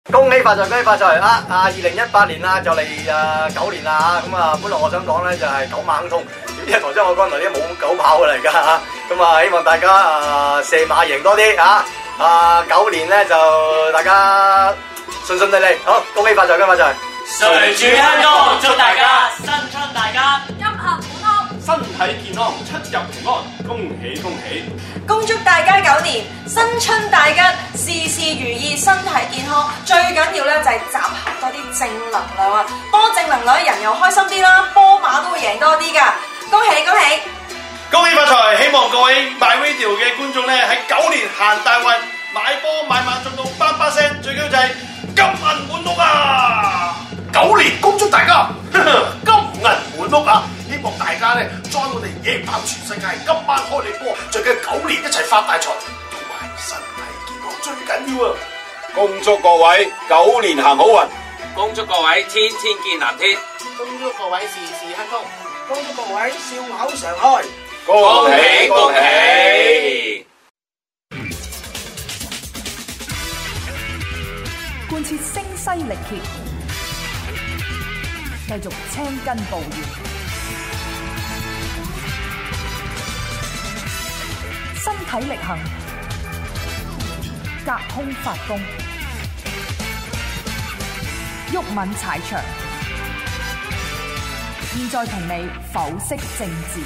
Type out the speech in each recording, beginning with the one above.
恭喜發財，恭喜發財啊！2018年啦，就嚟9年啦咁啊，本來我想講咧就係九馬亨通，點知台長我剛才啲冇狗跑嚟㗎嚇，咁啊希望大家射馬贏多啲嚇，9年咧就大家順順利利，好，恭喜發財，恭喜發財！ 隨住香港，祝大家新春大吉， 音樂滿屋， 身體健康，出入平安，恭喜恭喜！ 恭祝大家9年新春大吉，事事如意，身體健康。最緊要咧就係集合多啲正能量啊！多正能量，人又開心啲啦，波馬都會贏多啲噶。恭喜恭喜！ 恭喜發財！希望各位 MyRadio 嘅觀眾咧喺9年行大運，買波買馬中到叭叭聲，最緊要就係金銀滿屋啊！9年恭祝大家金銀滿屋啊！希望大家咧在我哋贏爆全世界，今晚開你波，最緊要9年一齊發大財，同埋身體健康最緊要啊！ 恭祝各位9年行好運， 恭祝各位天天見藍天， 恭祝各位事事亨通，恭祝各位笑口常開， 恭喜恭喜！ 貫徹聲嘶力竭，繼續青筋暴現，身體力行，隔空發功，毓民踩場。現在同你剖析政治。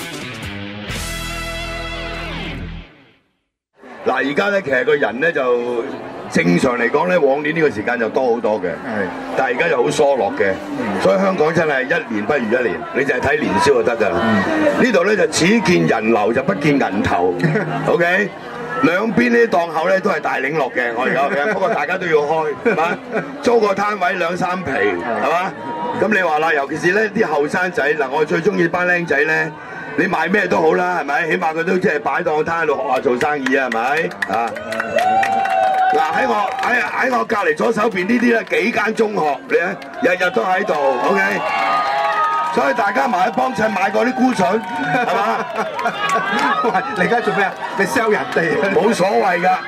嗱，而家咧其實個人咧就正常嚟講咧，往年呢個時間就多好多嘅，但係而家就好疏落嘅，所以香港真係一年不如一年，你就係睇年宵就得㗎啦。呢度咧就只見人流就不見銀頭，OK？兩邊呢啲檔口咧都係大領落嘅，我而家不過大家都要開，係嘛？租個攤位2、3皮，係嘛？咁你話啦，尤其是咧啲後生仔嗱，我最中意班僆仔咧。你賣咩都好啦，係咪？起碼佢都即係擺檔攤喺度學下做生意啊，係咪？啊！嗱喺我隔離左手邊呢啲咧幾間中學，你睇日日都喺度 ，OK？ 所以大家埋去幫襯買過啲菇筍，係嘛？ 喂，你而家做咩啊？你 sell 人哋啊？ 冇所謂㗎。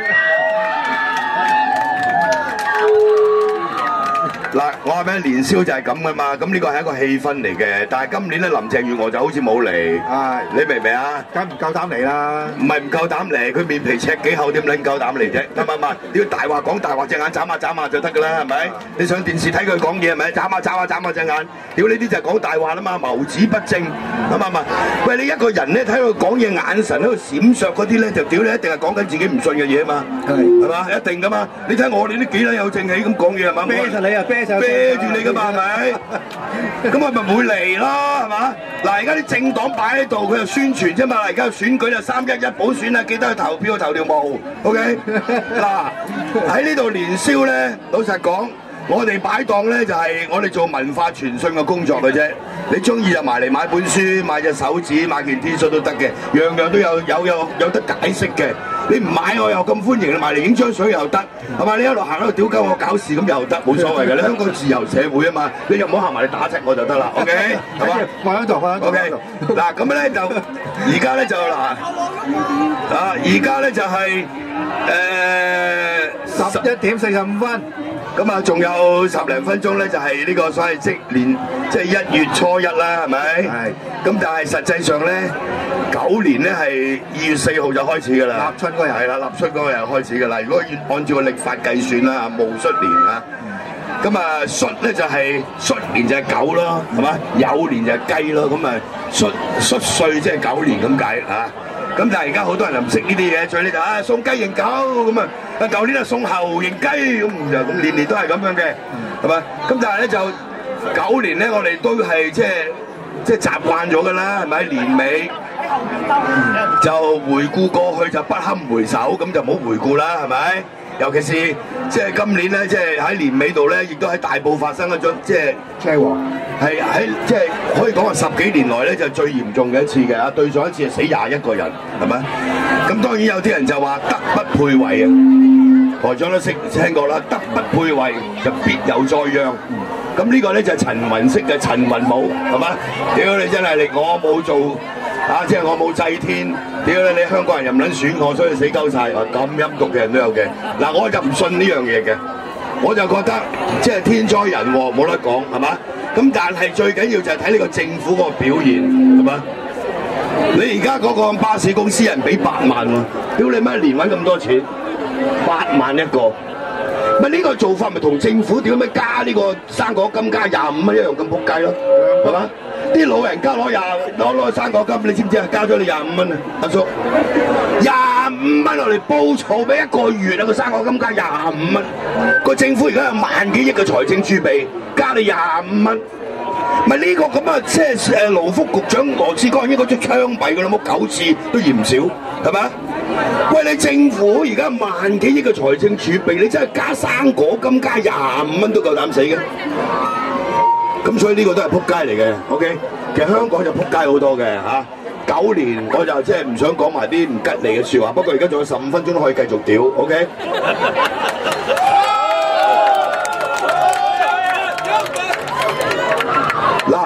嗱，我話咩年宵就係咁噶嘛，咁呢個係一個氣氛嚟嘅。但係今年咧，林鄭月娥就好似冇嚟，你明唔明啊？ 梗唔夠膽嚟啦！ 唔係唔夠膽嚟，佢面皮尺幾厚，點撚夠膽嚟啫？唔，你要大話講大話，隻眼眨下就得噶啦，係咪？你上電視睇佢講嘢係咪？眨下隻眼，屌呢啲就係講大話啦嘛，謀子不正，唔。喂，你一個人咧睇佢講嘢眼神喺度閃爍嗰啲咧，就屌你一定係講緊自己唔信嘅嘢嘛，係嘛？一定噶嘛！你睇我哋都幾撚有正氣咁講嘢係嘛？ 啤實你啊！啤住你噶嘛，係咪？咁佢咪唔會嚟咯，係嘛？嗱，而家啲政黨擺喺度，佢又宣傳啫嘛。而家選舉就311補選啊，記得去投票投條毛 ，OK？ 嗱，喺呢度年宵咧，老實講，我哋擺檔咧就係我哋做文化傳信嘅工作嘅啫。你中意就埋嚟買本書、買隻手指、買件 T 恤都得嘅，樣樣都有得解釋嘅。你唔買我又咁歡迎，你埋嚟影張相又得，係嘛？你一路行喺度屌鳩我搞事咁又得，冇所謂嘅。你香港自由社會啊嘛，你又唔好行埋嚟打柒我就得啦 ，OK？ 係嘛？ 放喺度 ，OK？ 嗱咁咧就而家咧就嗱而家咧就係 11點45分。 咁啊，仲有10零分鐘咧，就係呢個所謂即係1月初1啦，係咪？係。咁但係實際上咧，9年咧係2月4號就開始㗎啦。立春嗰日係啦，立春嗰日開始㗎啦。如果按照個曆法計算啦，戊戌年啊，咁啊戌咧就係戌年就係狗咯，係嘛？酉年就係雞咯，咁啊戌歲即係9年咁解啊。咁但係而家好多人就唔識呢啲嘢，所以你就送雞迎狗咁啊！舊年就送猴迎雞咁，就年年都係咁樣嘅，係咪？咁但係咧就9年咧，我哋都係即係習慣咗㗎啦，係咪？年尾就回顧過去就不堪回首，咁就唔好回顧啦，係咪？尤其是即係今年咧，即係喺年尾度咧，亦都喺大埔發生咗即係車禍，係喺即係可以講話10幾年來咧就最嚴重嘅一次嘅啊！對上一次係死21個人，係咪？咁當然有啲人就話德不配位啊，台長都聽過啦，德不配位就必有災殃。咁呢個咧就係陳雲式嘅陳雲武，係嘛？屌你真係我冇做。即係我冇祭天，屌你香港人又唔撚選我，所以死鳩晒。咁陰毒嘅人都有嘅。嗱，我就唔信呢樣嘢嘅。 我就覺得即係天災人禍冇得講係嘛？咁但係最緊要就係睇呢個政府嗰個表現係嘛？你而家嗰個巴士公司人俾8萬喎，屌你咩年揾咁多錢？8萬一個，咪呢個做法咪同政府點解加呢個生果金加25蚊一樣咁仆街咯？係嘛？啲老人家攞生果金，你知唔知啊？加咗你25蚊啊，阿叔，25蚊落嚟煲醋俾一個月啊！個生果金加25蚊，個政府而家有1萬幾億嘅財政儲備，加你25蚊。咪呢個咁啊，即係勞福局長羅致光應該出槍斃㗎啦，冇9次都嫌少，係咪？喂，你政府而家1萬幾億嘅財政儲備，你真係加生果金加25蚊都夠膽死嘅。咁所以呢個都係撲街嚟嘅 ，OK？ 其實香港就撲街好多嘅嚇。9年我就即係唔想講埋啲唔吉利嘅説話，不過而家仲有15分鐘都可以繼續屌 ，OK？嗱，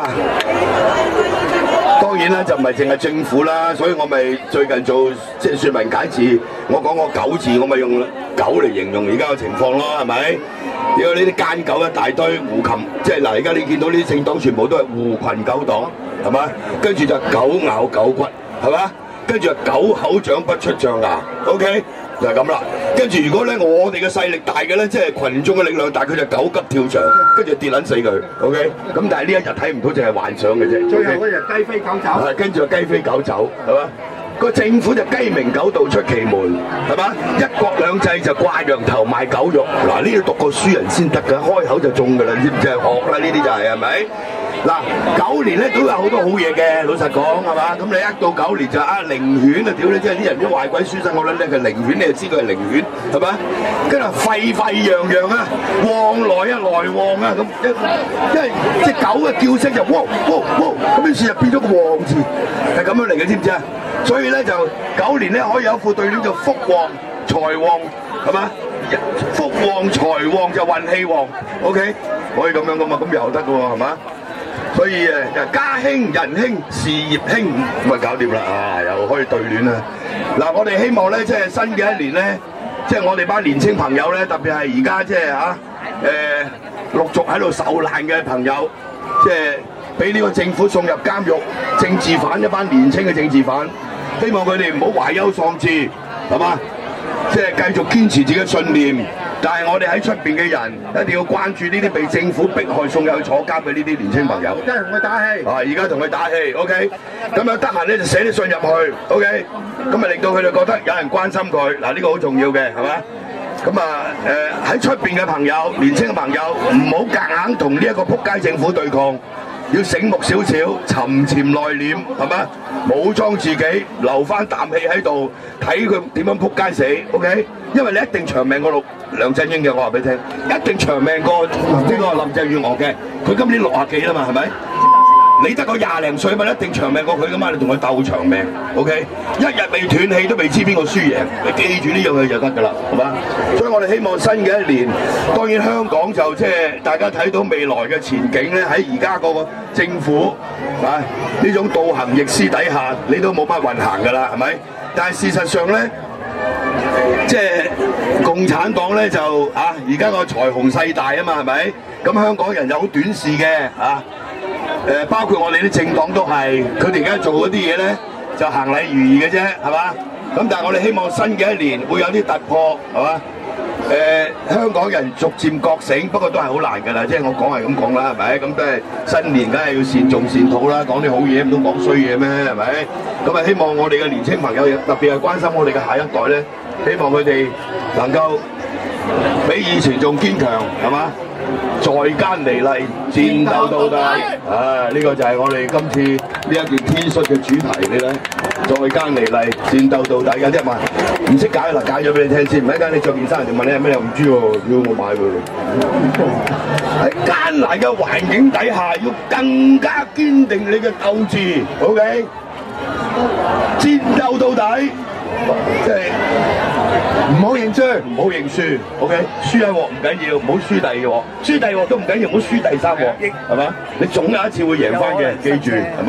當然啦，就唔係淨係政府啦，所以我咪最近做即係説文解字，我講個9字，我咪用狗嚟形容而家嘅情況咯，係咪？如果呢啲奸狗一大堆，狐群即係嗱，而家你見到呢啲政黨全部都係狐群狗黨，係嘛？跟住就狗咬狗骨，係嘛？跟住就狗口長不出象牙 ，OK？ 就係咁啦。跟住如果咧我哋嘅勢力大嘅咧，即係群眾嘅力量大，佢就狗急跳牆，跟住跌撚死佢 ，OK？ 咁但係呢一日睇唔到，淨係幻想嘅啫。 最後嗰日雞飛狗走。 係跟住就雞飛狗走，係嘛？個政府就雞鳴狗盜出奇門，係嘛？一國兩制就掛羊頭賣狗肉。嗱，呢啲讀過書人先得㗎，開口就中㗎啦，知唔知啊？學啦，呢啲就係咪？嗱，9年咧都有好多好嘢嘅，老實講係嘛？咁你一到9年就寧犬啊，屌你！即係啲人啲壞鬼書生，我諗咧佢寧犬，你就知佢係寧犬，係咪？跟住沸沸揚揚啊，旺來啊，來旺啊，咁因為隻狗嘅叫聲就哇哇哇，咁於是就變咗個旺字，係咁樣嚟嘅，知唔知啊？所以咧就9年咧可以有一副對聯叫福旺財旺，係嘛？福旺財旺就運氣旺 ，OK？ 可以咁樣噶嘛？咁又得噶喎，係嘛？所以家興人興事業興，咁咪搞掂啦啊！又可以對聯啦。嗱，我哋希望咧，即係新嘅一年咧，即係我哋班年青朋友咧，特別係而家即係陸續喺度受難嘅朋友，即係俾呢個政府送入監獄，政治犯一班年青嘅政治犯，希望佢哋唔好懷憂喪志，係嘛？即係繼續堅持自己嘅信念。但係我哋喺出邊嘅人一定要關注呢啲被政府迫害送入去坐監嘅呢啲年青朋友。 而家同佢打氣。 而家同佢打氣 ，OK。咁啊得閒咧就寫啲信入去 ，OK。咁啊令到佢哋覺得有人關心佢，嗱呢個好重要嘅，係咪？咁啊喺出邊嘅朋友，年青嘅朋友唔好夾硬同呢一個撲街政府對抗。要醒目少少，沉潛內斂，係咪？武裝自己，留翻啖氣喺度，睇佢點樣撲街死 ，OK？ 因為你一定長命過梁振英嘅，我話俾你聽，一定長命過呢個林鄭月娥嘅。佢今年60幾啦嘛，係咪？你得個20零歲咪一定長命過佢噶嘛？你同佢鬥長命 ，OK？ 一日未斷氣都未知邊個輸贏，你記住呢樣嘢就得㗎啦，係嘛？所以我哋希望新嘅一年，當然香港就即係大家睇到未來嘅前景咧，喺而家嗰個政府啊呢種倒行逆施底下，你都冇乜運行㗎啦，係咪？但係事實上咧，即係共產黨咧就而家個財雄勢大啊嘛，係咪？咁香港人有好短視嘅包括我哋啲政黨都係，佢哋而家做嗰啲嘢咧就行禮如儀嘅啫，係嘛？咁但係我哋希望新嘅一年會有啲突破，係嘛？香港人逐漸覺醒，不過都係好難㗎啦，即係我講係咁講啦，係咪？咁都係新年梗係要善頌善禱啦，講啲好嘢唔通講衰嘢咩？係咪？咁啊希望我哋嘅年青朋友，特別係關心我哋嘅下一代咧，希望佢哋能夠比以前仲堅強，係嘛？在艱離厲，戰鬥到底。呢個就係我哋今次呢一件 T 恤嘅主題，你睇，在艱離厲，戰鬥到底。有啲人話唔識解啦，解咗俾你聽先。唔係一陣你着件衫，人哋問你係咩，又唔知喎，要我買喎。喺艱難嘅環境底下，要更加堅定你嘅鬥志 ，OK？ 戰鬥到底，即係。唔好認輸，唔好認輸 ，OK？ 輸一鑊唔緊要，唔好輸第二鑊，輸第二鑊都唔緊要，唔好輸第三鑊，係嘛？你總有一次會贏翻嘅，記住，係嘛？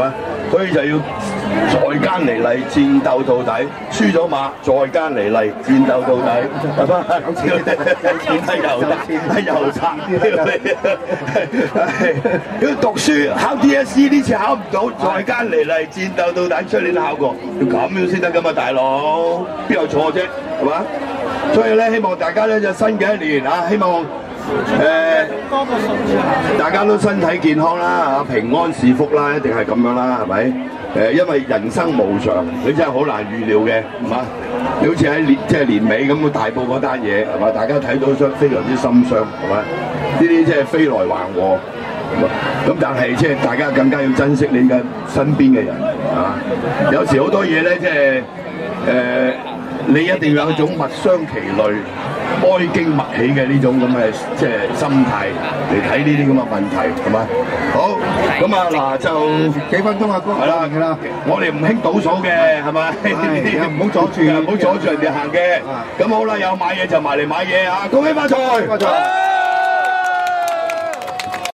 所以就要再艱離厲戰鬥到底，輸咗馬再艱離厲戰鬥到底，係嘛？又差，要讀書考 DSE 呢次考唔到，再艱離厲戰鬥到底，出年考過，要咁樣先得㗎嘛，大佬，邊有錯啫，係嘛？所以咧，希望大家咧就新嘅一年啊，希望大家都身體健康啦，平安是福啦，一定係咁樣啦，係咪？因為人生無常，你真係好難預料嘅，係嘛？你好似喺年尾咁大埔嗰單嘢，係嘛？大家睇到非常之心傷，係嘛？呢啲即係飛來橫禍，咁但係即係大家更加要珍惜你嘅身邊嘅人，啊！有時好多嘢咧，即係你一定要有一種物傷其類、哀矜默喜嘅呢種咁嘅即係心態嚟睇呢啲咁嘅問題，係嘛？好，咁啊嗱就幾分鐘啊，哥，係啦，我哋唔興倒數嘅，係咪？唔好阻住人哋行嘅。咁好啦，有買嘢就埋嚟買嘢啊！恭喜發財！